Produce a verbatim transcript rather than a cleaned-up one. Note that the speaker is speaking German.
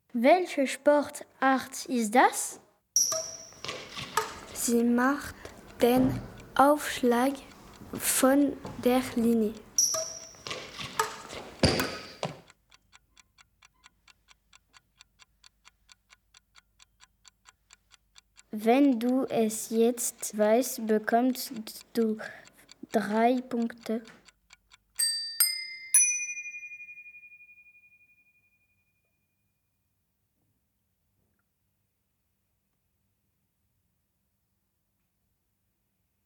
Welche Sportart ist das? Sie macht den Aufschlag von der Linie. Wenn du es jetzt weißt, bekommst du drei Punkte.